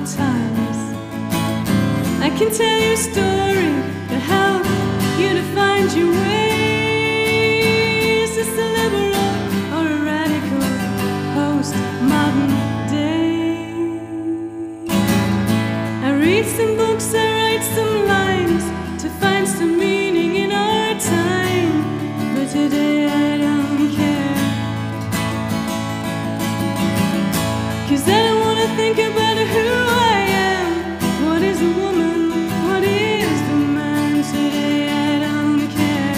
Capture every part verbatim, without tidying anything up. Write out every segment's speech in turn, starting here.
times. I can tell you a story to help you to find your way. Is this a liberal or a radical postmodern day? I read some books, I write some lines to find some meaning in our time, but today I don't care, 'cause I don't wanna think about who I am. What is a woman? What is the man? Today I don't care,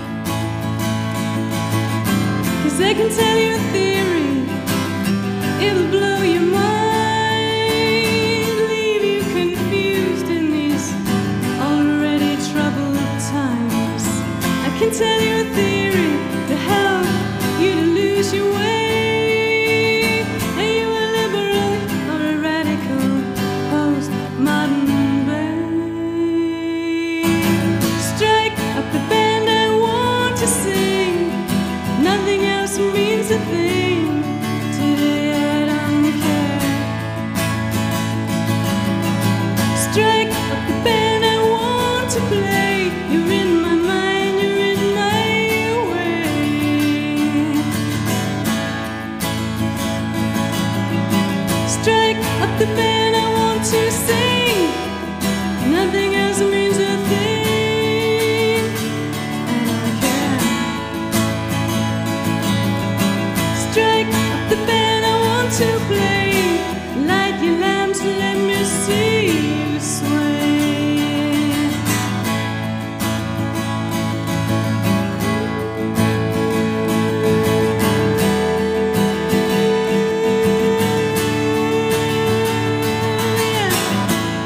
'cause I can tell you a theory, it'll blow your mind, leave you confused in these already troubled times. I can tell you a theory to help you to lose your way. Are you a liberal or a radical postmodern babe? Strike up the band I want to sing. Nothing else means a thing. Today I don't care. Strike up the band I want to play. You're in my mind, you're in my way. Strike up the band I want to sing. Nothing else means a thing. I don't care. Strike up the band I want to play. Light your lamps, let me see you sway. Yeah.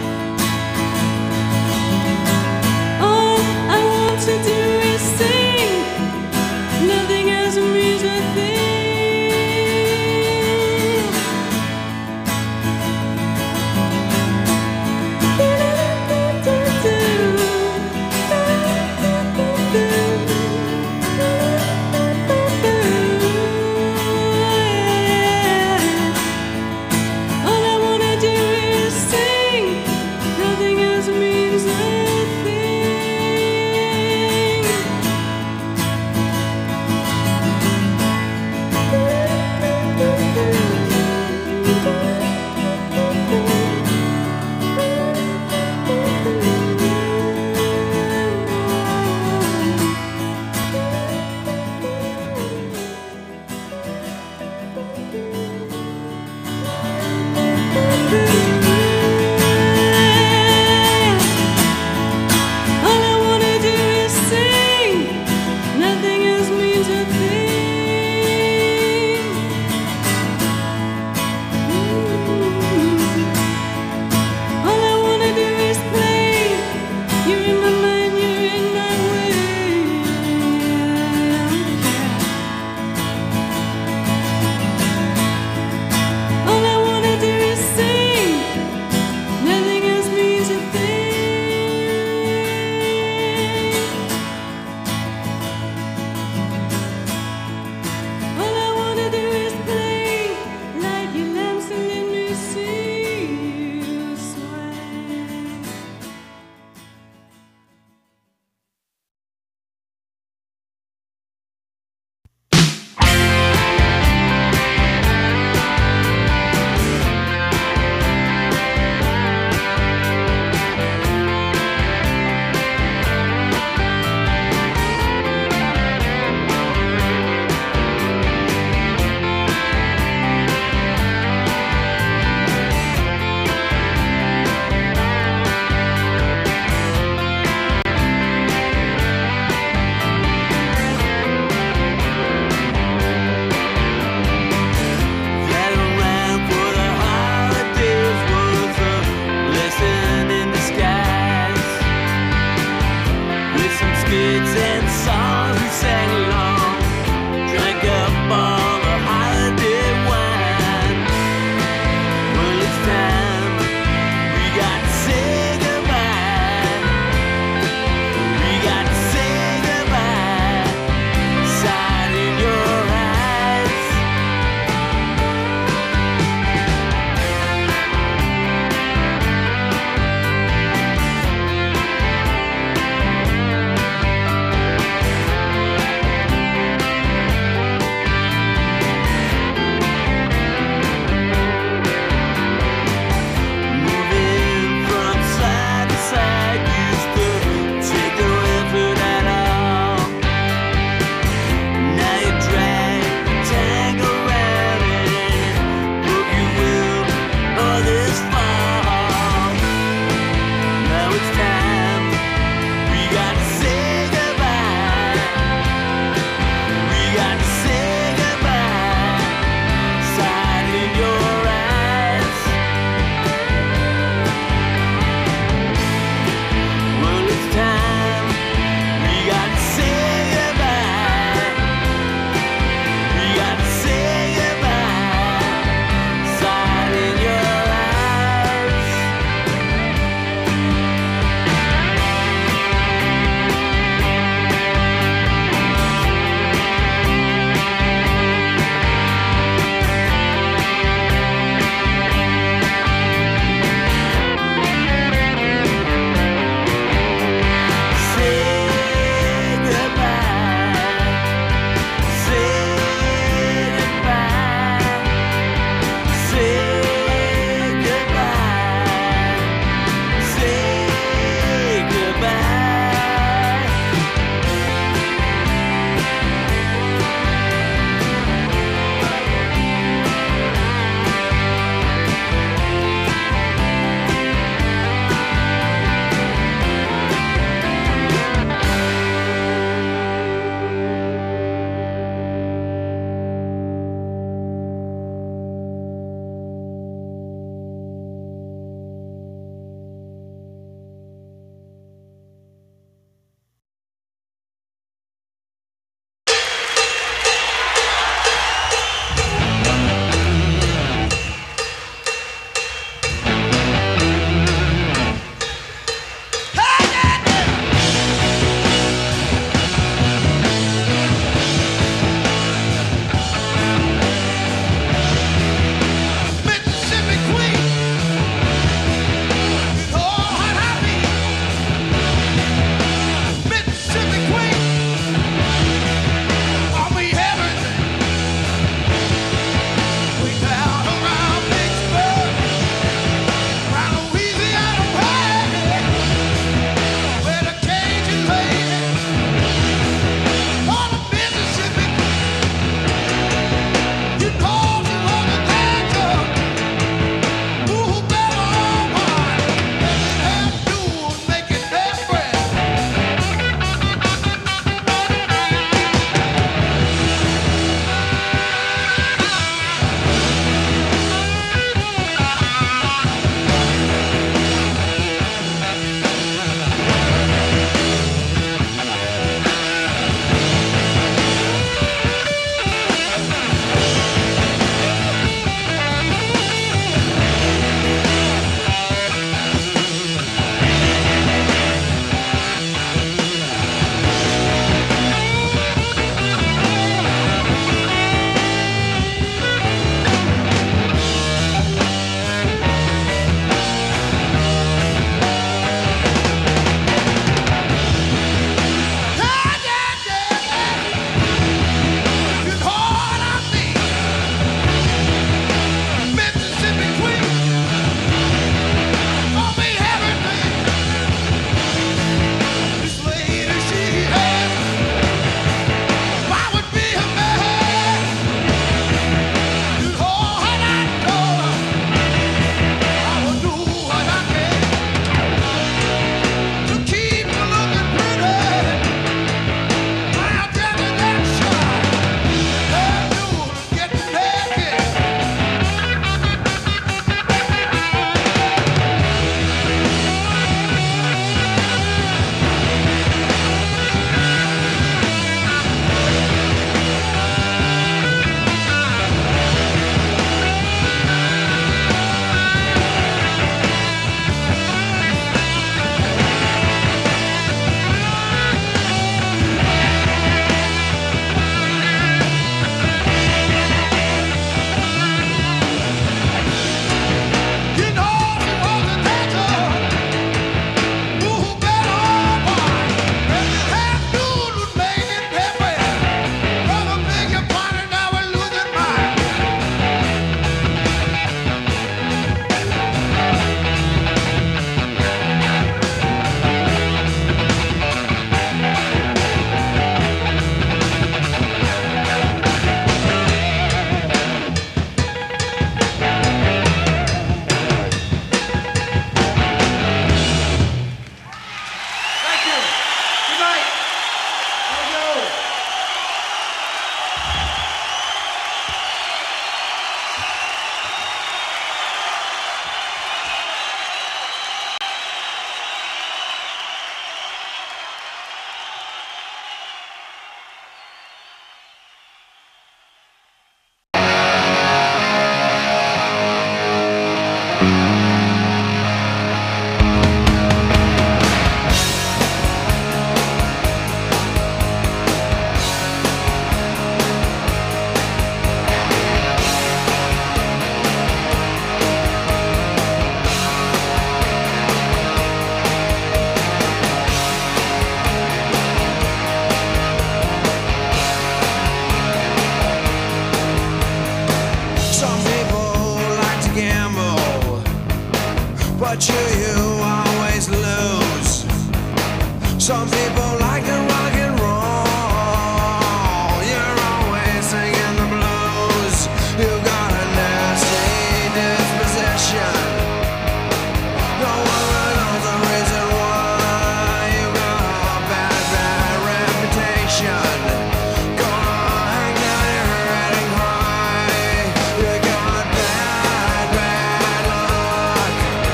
but you, you always lose. Some people like to rock and roll. You're always singing the blues. You got a nasty disposition. No one knows the reason why. You got a bad, bad reputation. Gonna hang down your head and cry. You got bad, bad luck.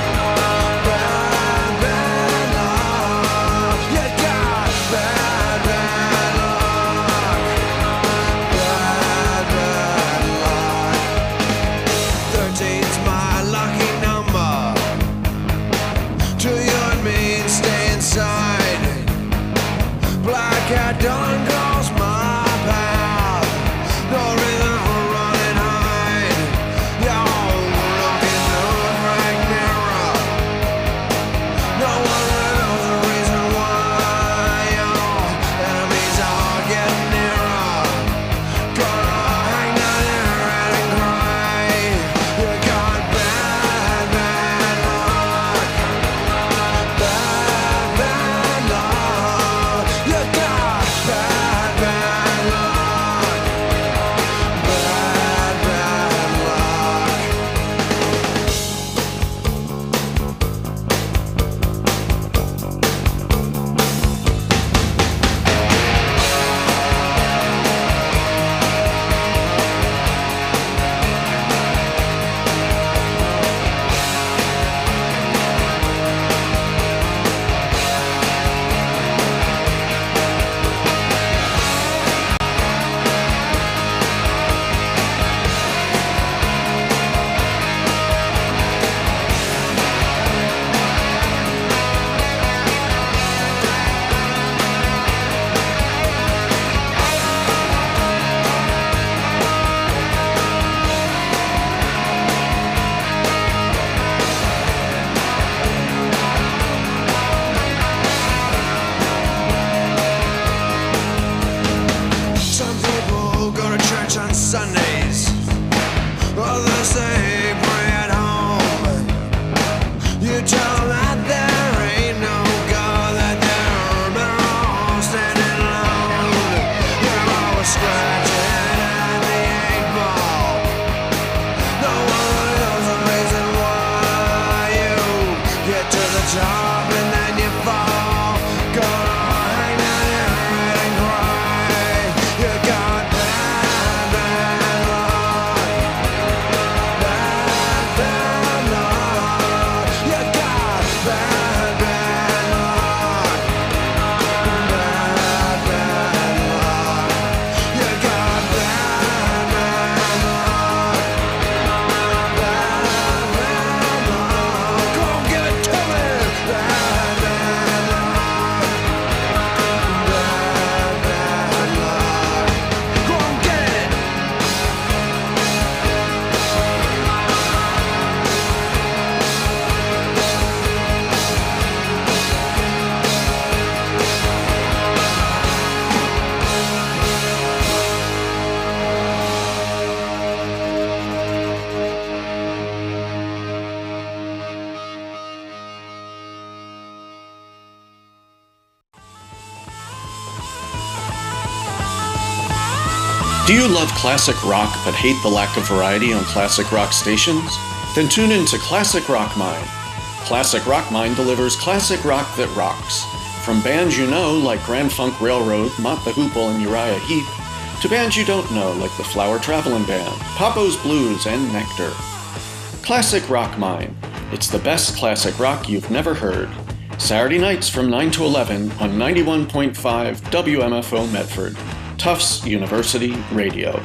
Bad, bad luck. You got bad, bad luck. Bad, bad luck. Thirteen's my lucky number. To you and me, stay inside. Black cat done calls my path. No reason for running hide. Y'all look into a frank mirror. No one really knows the reason why. Y'all enemies are getting nearer. Gonna hang down your head and cry. You got bad, bad luck. Bad, bad luck. You got bad, bad luck. Bad, bad luck. Some people go to church on Sundays. Others say pray at home. You tell them that there ain't no God, that they're better off standing alone. You're always scratching at the eight ball. No one really knows the reason why you get to the top and then you fall. Gonna hang down your head and cry. You got bad, bad luck. Bad, bad luck. You got bad, bad luck. Bad, bad luck. You got bad, bad luck. Bad, bad luck. Go give it to me. Bad, bad luck. Bad, bad luck. Go on, get it. Do you love classic rock but hate the lack of variety on classic rock stations? Then tune in to Classic Rock Mine. Classic Rock Mine delivers classic rock that rocks. From bands you know like Grand Funk Railroad, Mott the Hoople, and Uriah Heep, to bands you don't know like the Flower Travelin' Band, Papo's Blues, and Nectar. Classic Rock Mine. It's the best classic rock you've never heard. Saturday nights from nine to eleven on ninety-one point five W M F O Medford, Tufts University Radio.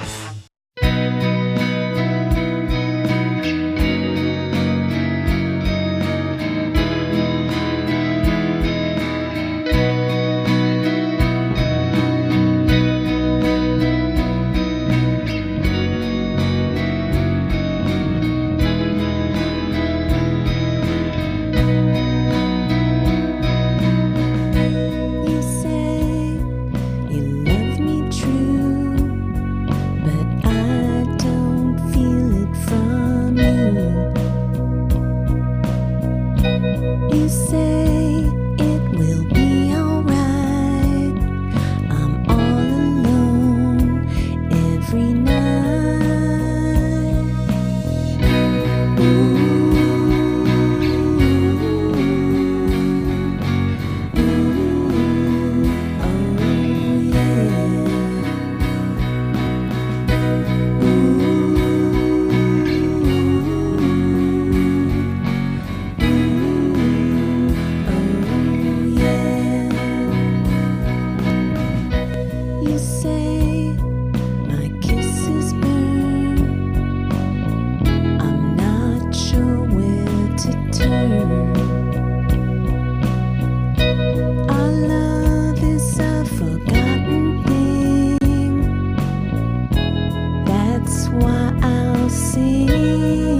You say you love me true, but You say it will be alright. I'm all alone every night. Ooh, ooh, oh yeah. You say my kisses burn. I'm not sure where to turn. Our love is a forgotten thing. That's why I'll sing.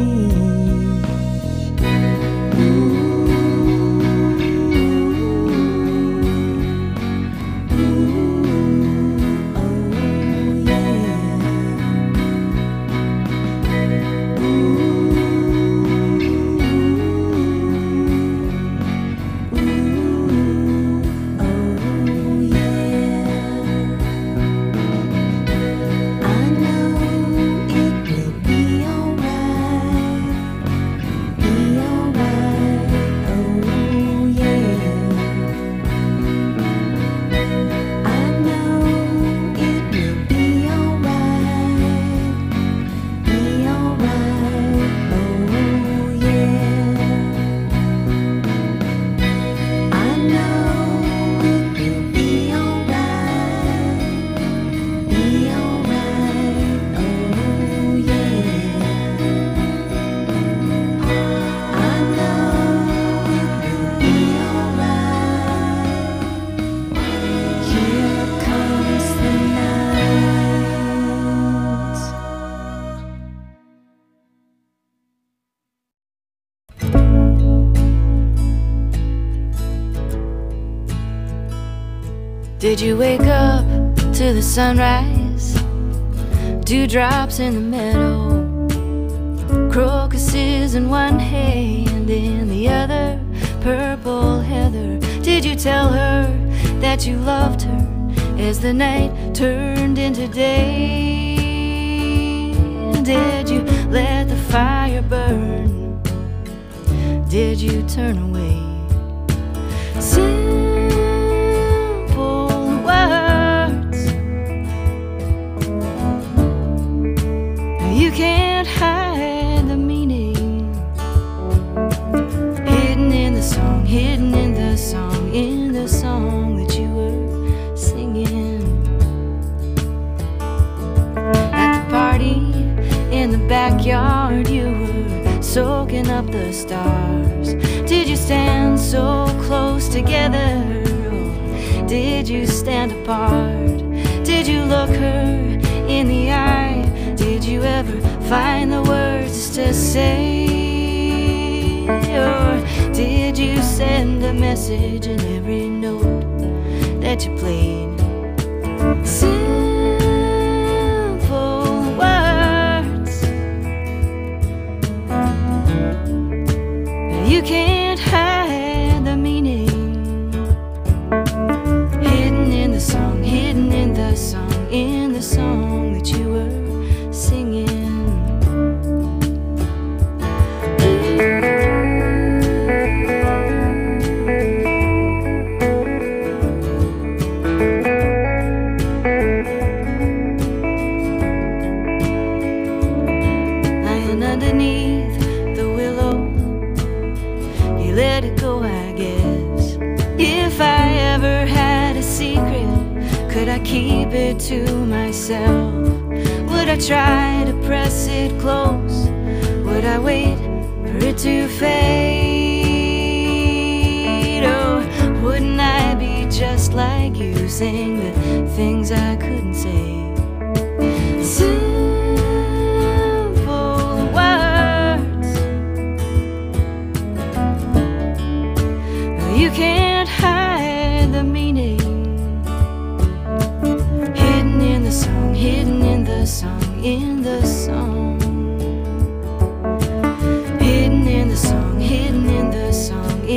Did you wake up to the sunrise? Dewdrops in the meadow, crocuses in one hand, in the other purple heather. Did you tell her that you loved her as the night turned into day? Did you let the fire burn? Did you turn away? You can't hide the meaning, hidden in the song, hidden in the song, in the song that you were singing. At the party in the backyard, you were soaking up the stars. Did you stand so close together, or did you stand apart? Did you look her in the eye? Did you ever find the words to say? Or did you send a message in every note that you played? Simple words. You can't hide the meaning, hidden in the song, hidden in the song, in the song that you were singing. Lying underneath the willow, you let it go, I guess. If I ever had a secret, could I keep it to myself? Would I try to press it close? Would I wait for it to fade? Or wouldn't I be just like you, saying the things I couldn't say? Simple words. You can't hide the meaning, hidden in the song, hidden in the song, in the song, hidden in the song, hidden in the song,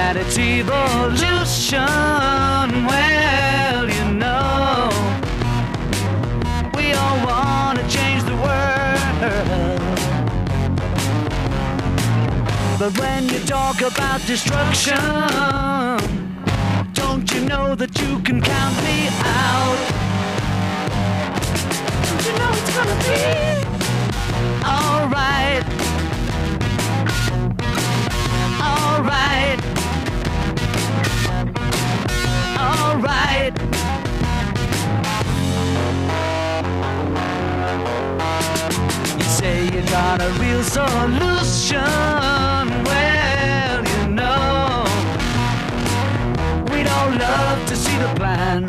that it's evolution. Well, you know, we all want to change the world. But when you talk about destruction, don't you know that you can count me out? Don't you know it's gonna be alright? Alright. Alright. You say you got a real solution. Well, you know, we'd all love to see the plan.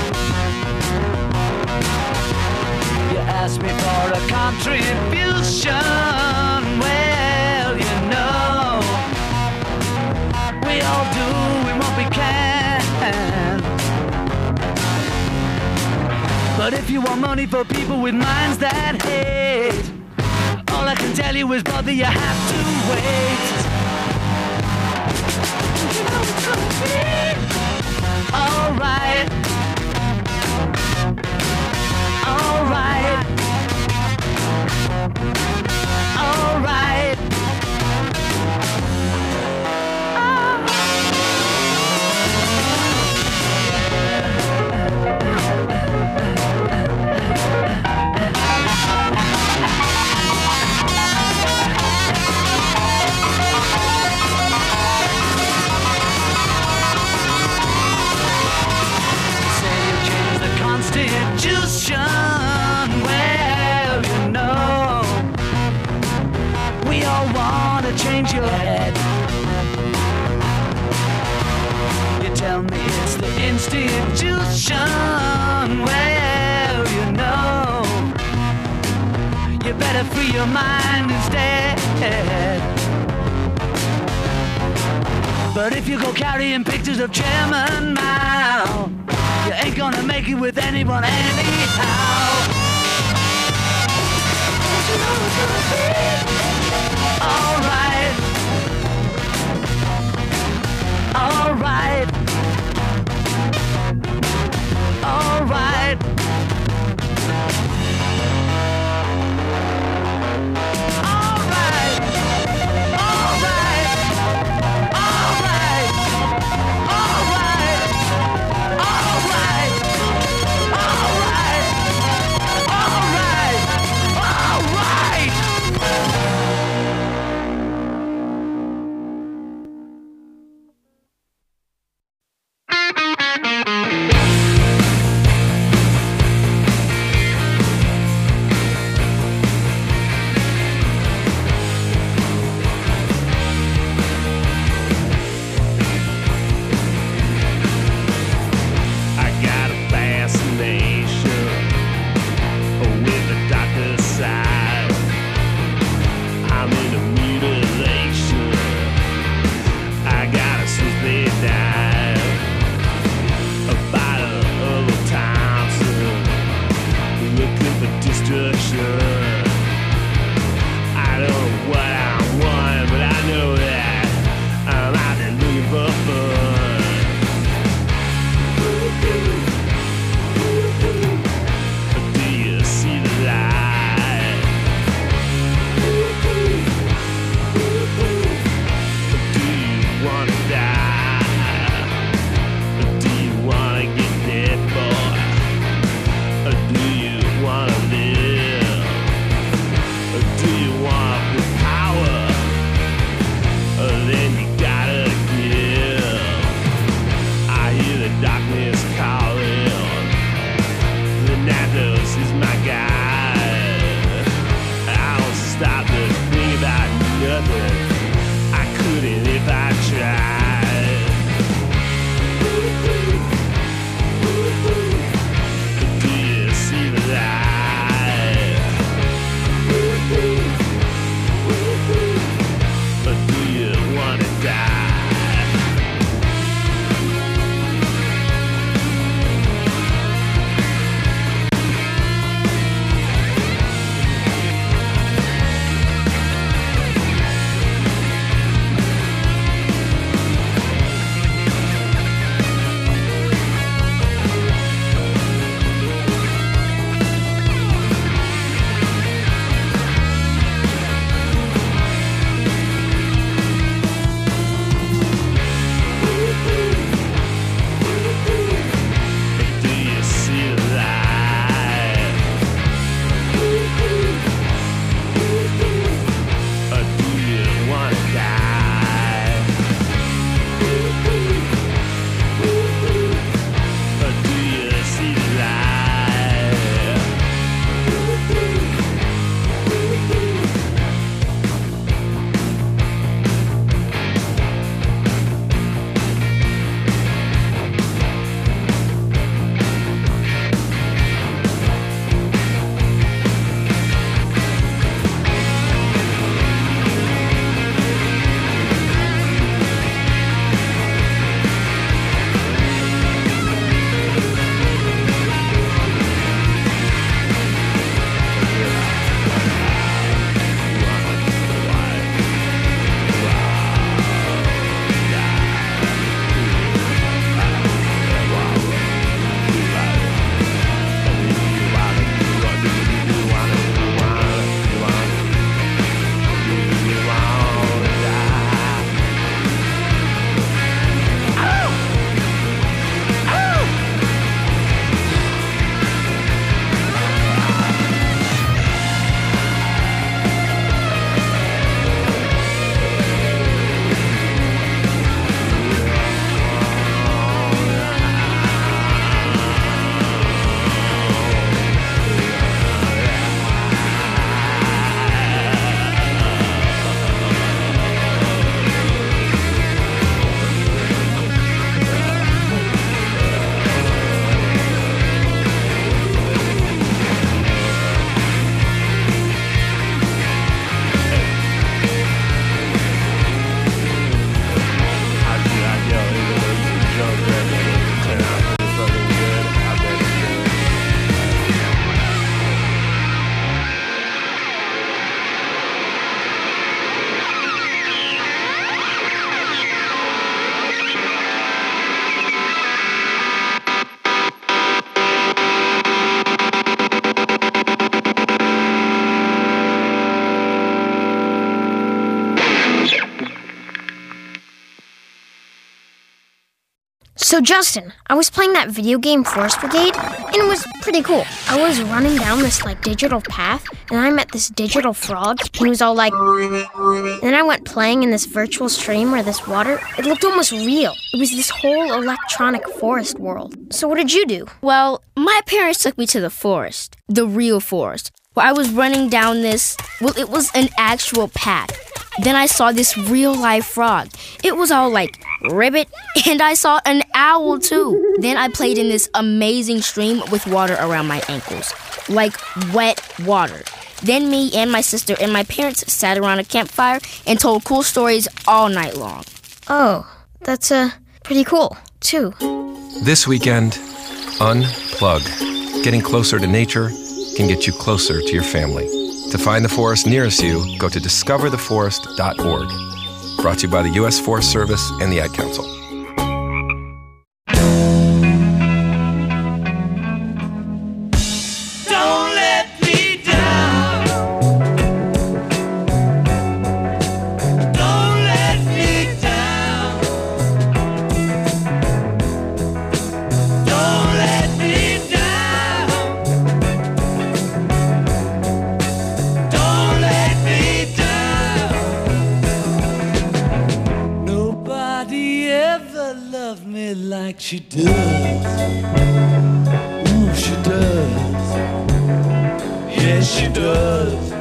You ask me for a contribution. Well, you know, we all doing what we can. But if you want money for people with minds that hate, all I can tell you is, brother, you have to wait. You know it's gonna be alright. Alright. Alright. Constitution, well, you know, we all want to change your head. You tell me it's the institution, well, you know, you better free your mind instead. But if you go carrying pictures of Chairman Mao, you ain't gonna make it with anyone anyhow. Don't you know it's gonna be alright. Alright. Alright. Alright. So Justin, I was playing that video game Forest Brigade, and it was pretty cool. I was running down this like digital path, and I met this digital frog, and he was all like... And then I went playing in this virtual stream where this water, it looked almost real. It was this whole electronic forest world. So what did you do? Well, my parents took me to the forest, the real forest, where I was running down this, well, it was an actual path. Then I saw this real-life frog. It was all like, ribbit, and I saw an owl too. Then I played in this amazing stream with water around my ankles, like wet water. Then me and my sister and my parents sat around a campfire and told cool stories all night long. Oh, that's uh, pretty cool, too. This weekend, unplug. Getting closer to nature can get you closer to your family. To find the forest nearest you, go to discover the forest dot org. Brought to you by the U S Forest Service and the Ad Council. Don't let me down. Don't let me down. Don't let me down. Don't let me down. Nobody ever loved me like she does. Ooh, she does. Yes, she does.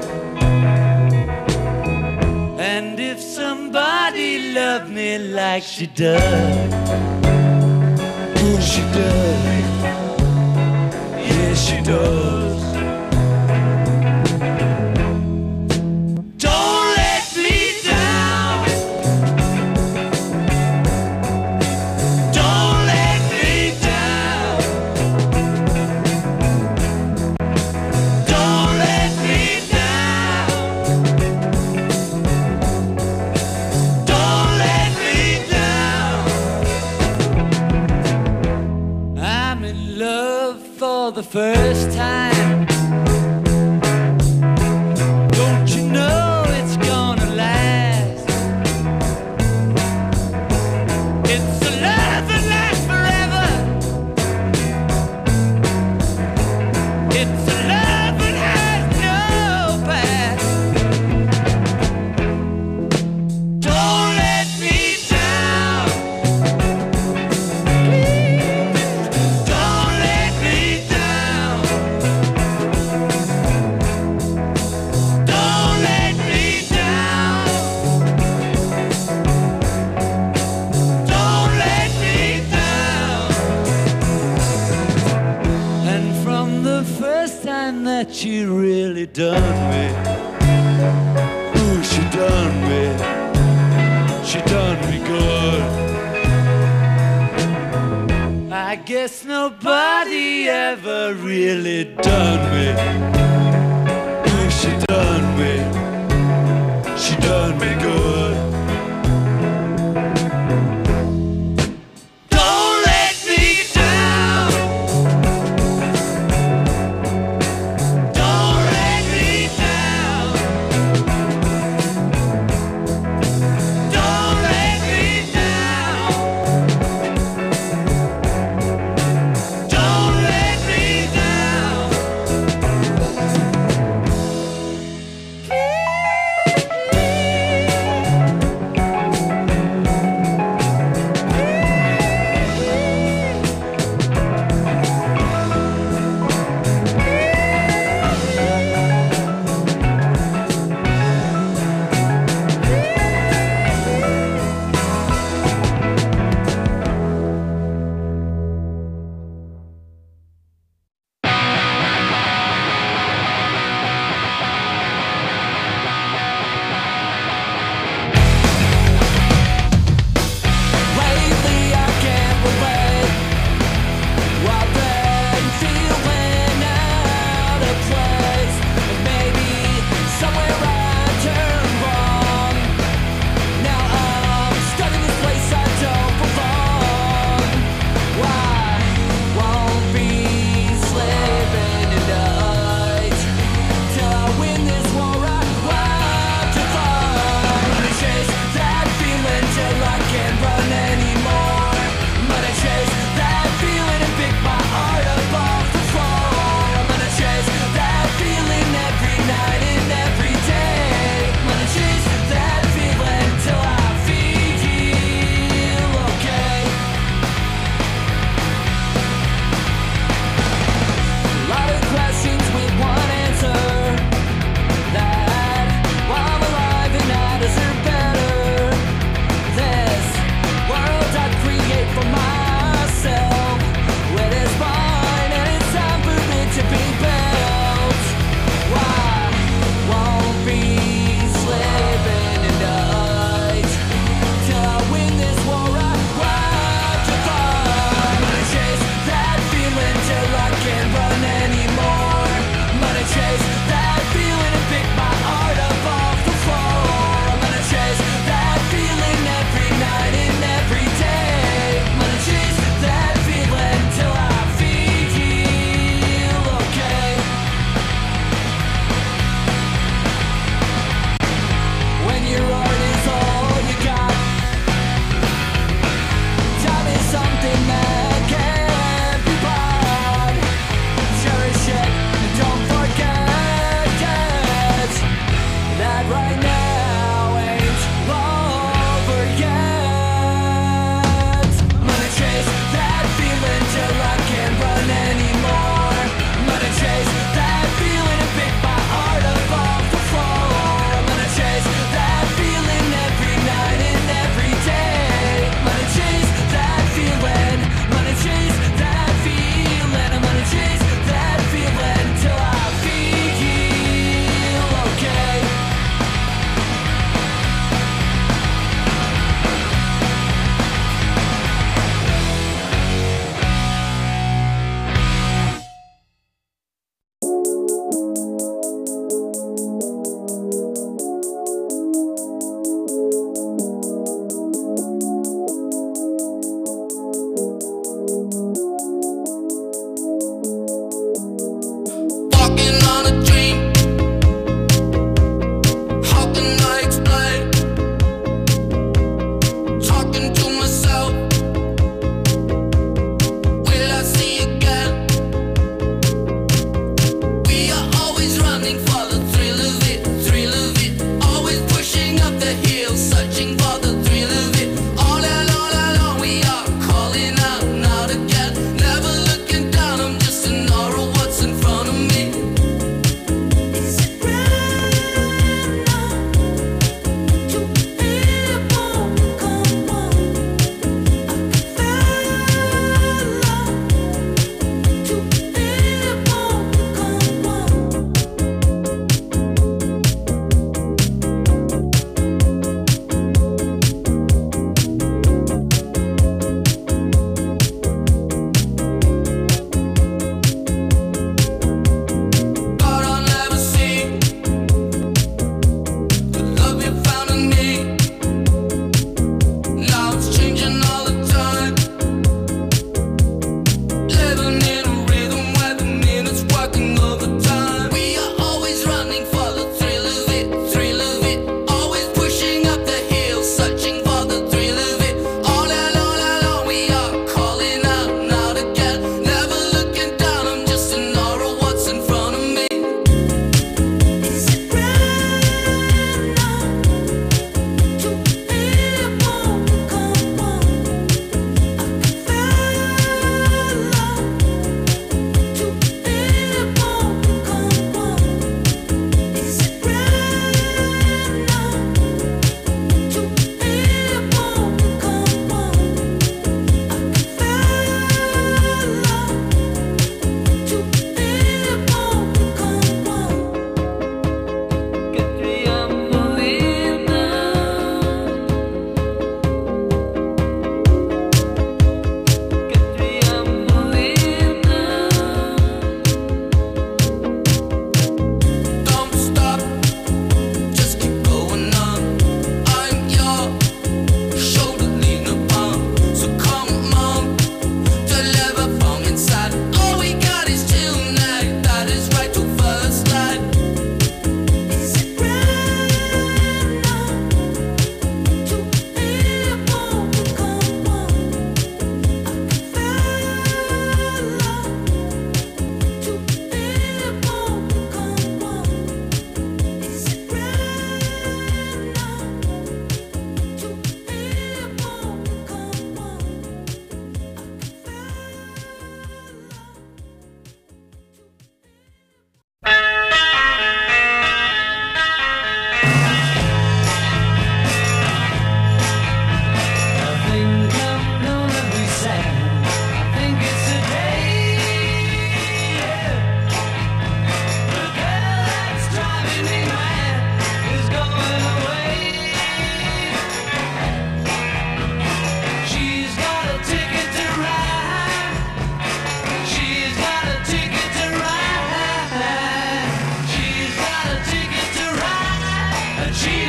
And if somebody loved me like she does, ooh, she does. Yes, she does. Don't let me down. Don't let me down. Don't let me down. Don't let me down. I'm in love for the first time. Don't you know it's gonna last? It's a love that lasts forever. It's a love that has no past. Don't let me down. Don't let me down. Don't let me down. Don't let me down. And from the first time that she really done me, ooh, she done me, she done me good. I guess nobody ever really done me. Ooh, she done me, she done me good. Don't let me down. Don't let me down. Don't let me down. Don't let me down.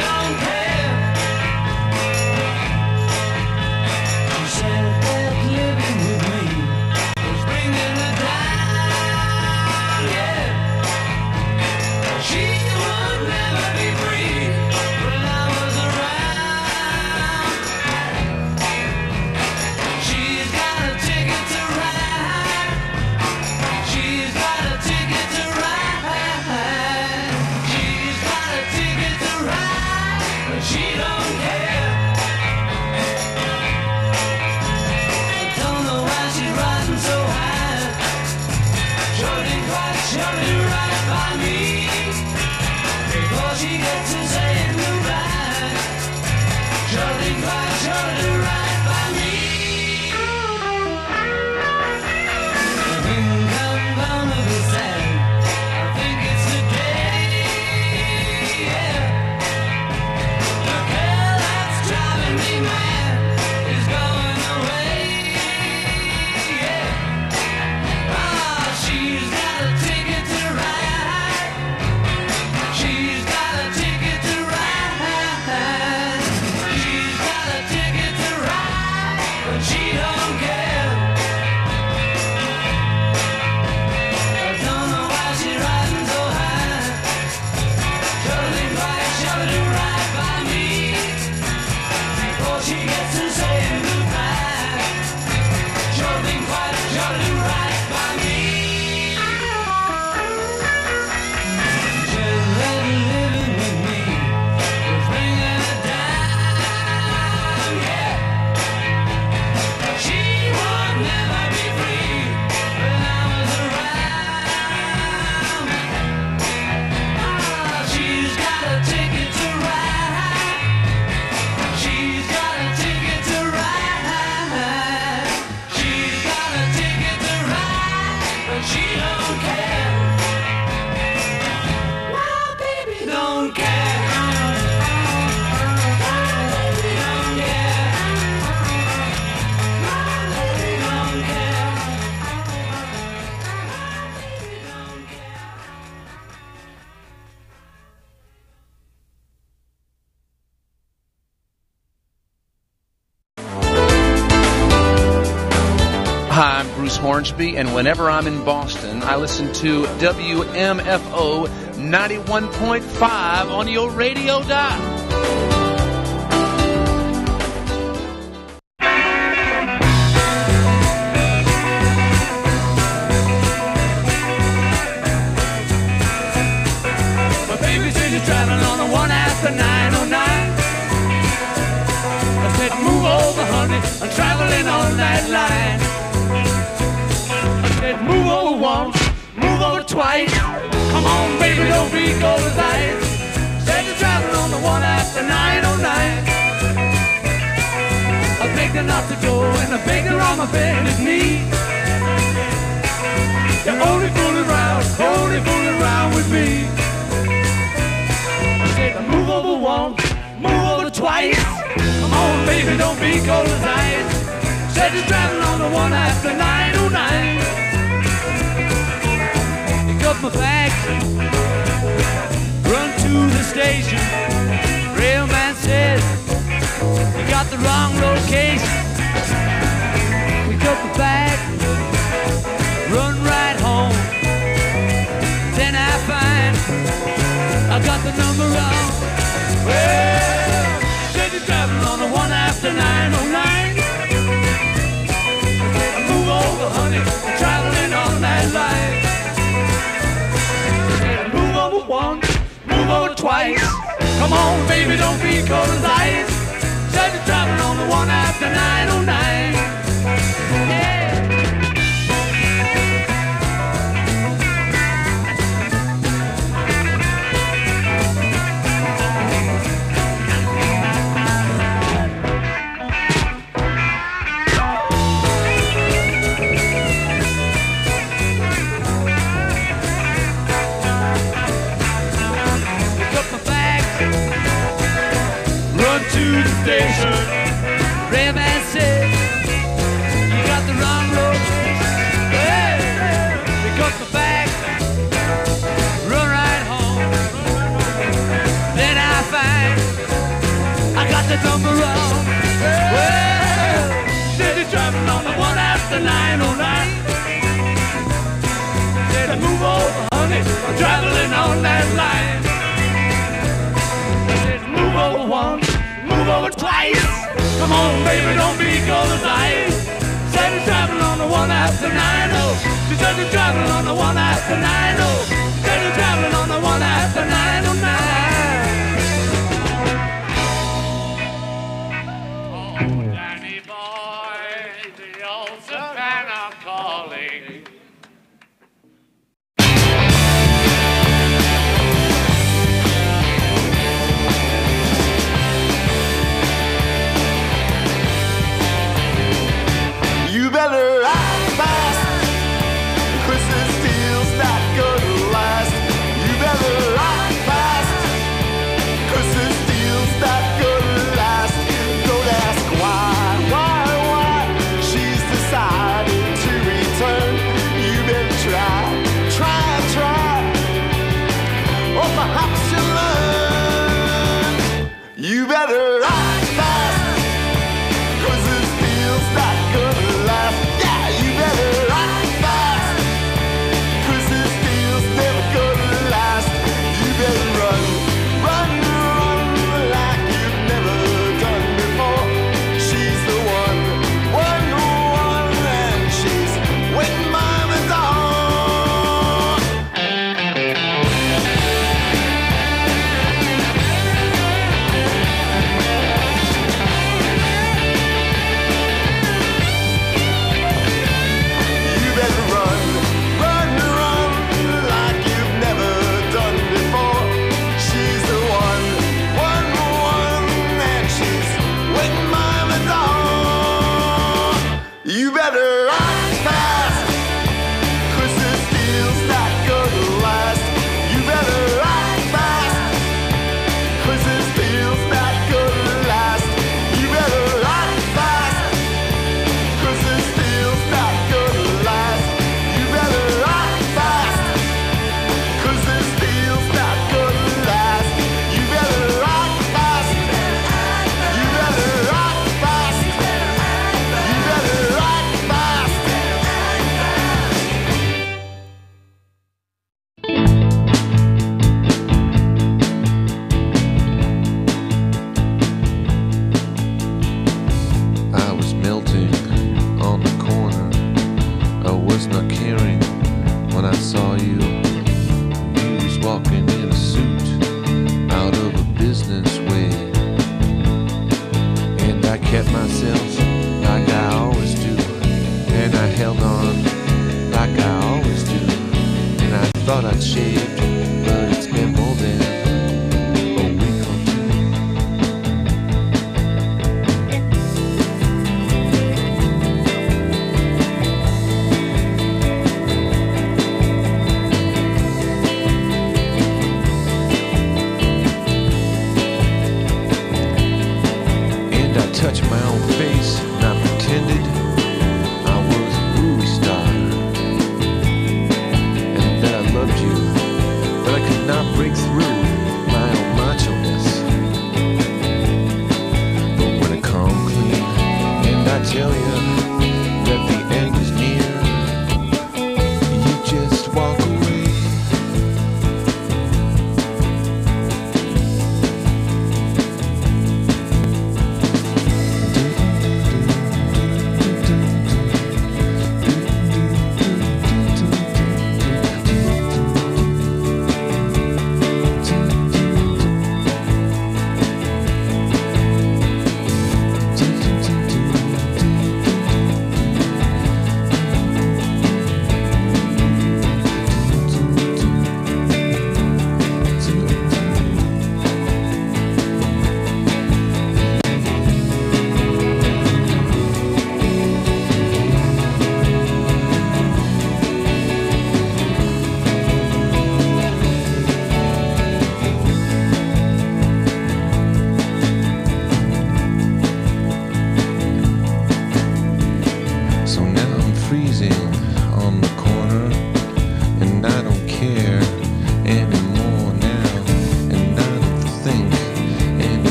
don't care. She said that living with me was bringing her down, yeah. She would never be free when I was around. She's got a ticket to ride. She's got a ticket to ride. She's got a ticket to ride, but she don't care. I don't know why she's riding so high. Sure didn't quite sure to ride by me before she gets to saying goodbye. Sure didn't quite sure to ride by me. I think I'm gonna be sad. I think it's the day, yeah. The girl that's driving me mad is going away, yeah. Ah, she's got a ticket to ride. She's got a ticket to ride. She's got a ticket to ride, but she don't care. I don't know why she's riding so high. Sure didn't quite sure to ride by me before she gets to saying goodbye. Sure didn't quite sure to ride by me. Just let living with me was bringing her down, yeah. She would never be free when I was around. Ah, she's got a ticket to ride. She's got a ticket to ride. She's got a ticket to ride, but she don't care. Well, baby, don't care. My baby don't care. My baby don't care. My baby don't care. Hi, I'm Bruce Hornsby, and whenever I'm in Boston, I listen to W M F O ninety-one point five on your radio dial. My baby says you're traveling on the one after nine oh nine. I said, move over, honey, I'm traveling on that line. I said, move over once, move over twice. Come on, baby, don't be cold as ice. Said you're traveling on the one after nine oh nine. I begged her not to go, and I begged her on my bended knee. You're only fooling around, only fooling around with me. I said, move over once, move over twice. Come on, baby, don't be cold as ice. Said you're traveling on the one after nine oh nine. Pick up my bags, run to the station. Railman says you got the wrong location. Pick up my bag, run right home. Then I find I got the number wrong. Well, said you're traveling on the one after nine oh nine. Move over, honey, I'm traveling on that line. Said move over once, move over twice. Come on, baby, don't be cold as ice. Said you're traveling on the one after nine oh nine. Yeah. To the station, Railman said you got the wrong location. Hey, pick up the bag, run right home. Then I find they jump around. Well, said they're traveling on the one after nine oh nine. Said I move over, honey, I'm traveling on that line. Said move over once, move over twice. Come on, baby, don't be cold as ice. Said they're traveling on the one after nine oh. She said they're traveling on the one after nine oh. Said they're traveling on the one after nine oh nine. Better act fast, 'cause this deal's not gonna last. You better act fast, 'cause this deal's not gonna last. Don't ask why, why, why she's decided to return. You better try, try, try, or perhaps you'll learn. You better act fast, 'cause this deal's not gonna last. Yeah, you better act fast, 'cause this deal's never gonna last. You better run, run, run like you've never done before. She's the one, one, one, and she's waiting by the door. You better run, run, run like you've never done before. She's the one, one, one, and she's waiting by the door. You better act fast, 'cause this deal's not gonna last. You better act fast, 'cause this deal's not gonna last. You better act fast, 'cause this deal's not gonna last. You better act fast, 'cause this deal's not gonna last. You better act fast. You better act fast. You better act fast. I was melting on the corner. I was not caring when I saw you. You was walking in a suit out of a business way. And I kept myself like I always do. And I held on like I always do. And I thought I'd shaved, but it's been more than a week or two. And I touched my own face, and I pretended I was a movie star, and that I loved you, but I could not break through my own macho-ness. But when I come clean, and I tell you that the end is near, you just walk away. Do, do, do.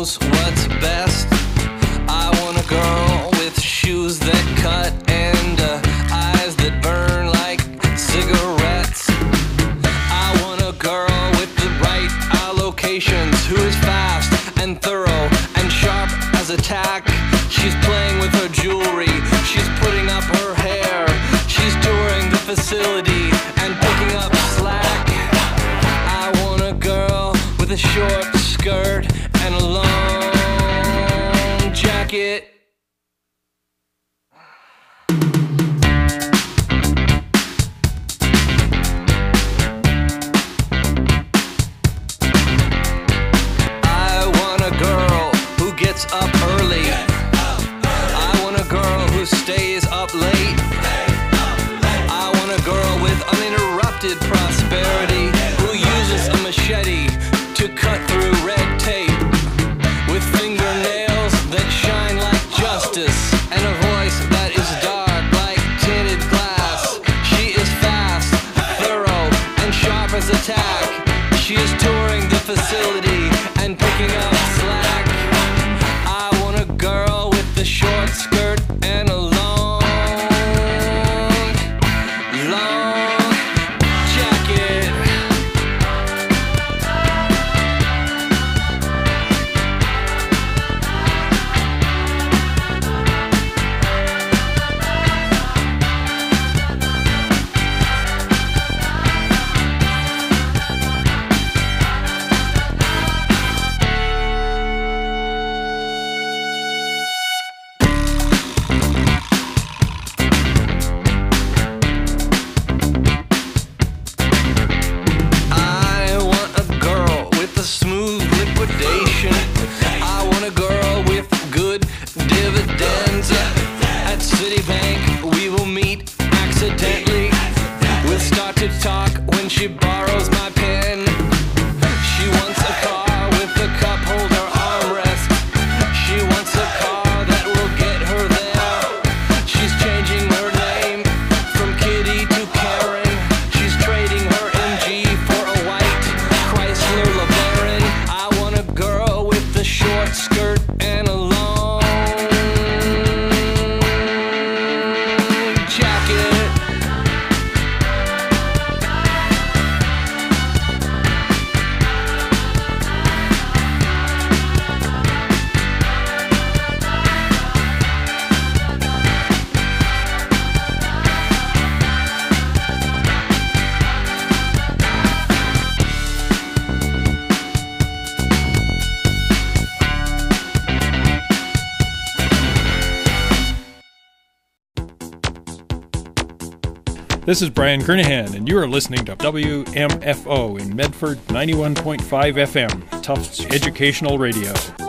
knows what's best. I want a girl with shoes that cut and uh, eyes that burn like cigarettes. I want a girl with the right allocations, who is fast and thorough and sharp as a tack. She's playing with her jewelry, she's putting up her hair, she's touring the facility and picking up slack. I want a girl with a short skirt and a long jacket. I want a girl who gets up early. I want a girl who stays up late. I want a girl with uninterrupted prosperity, who uses a machete to cut through red tape, with fingernails that shine like justice and a voice that is dark like tinted glass. She is fast, thorough, and sharp as a tack. She is touring the facility and picking up slack. I want a girl with the short skirt and a long, long jacket. I want a girl with a smooth liquidation. I want a girl with good dividends. At Citibank we will meet accidentally. We'll start to talk when she borrows my pen. She wants a car with a cup holder armrest. She wants a car that will get her there. She's changing her name from Kitty to Karen. She's trading her M G for a white Chrysler LeBaron. I want a girl with a short skirt and a long jacket. This is Brian Kernahan, and you are listening to W M F O in Medford, ninety-one point five F M, Tufts Educational Radio.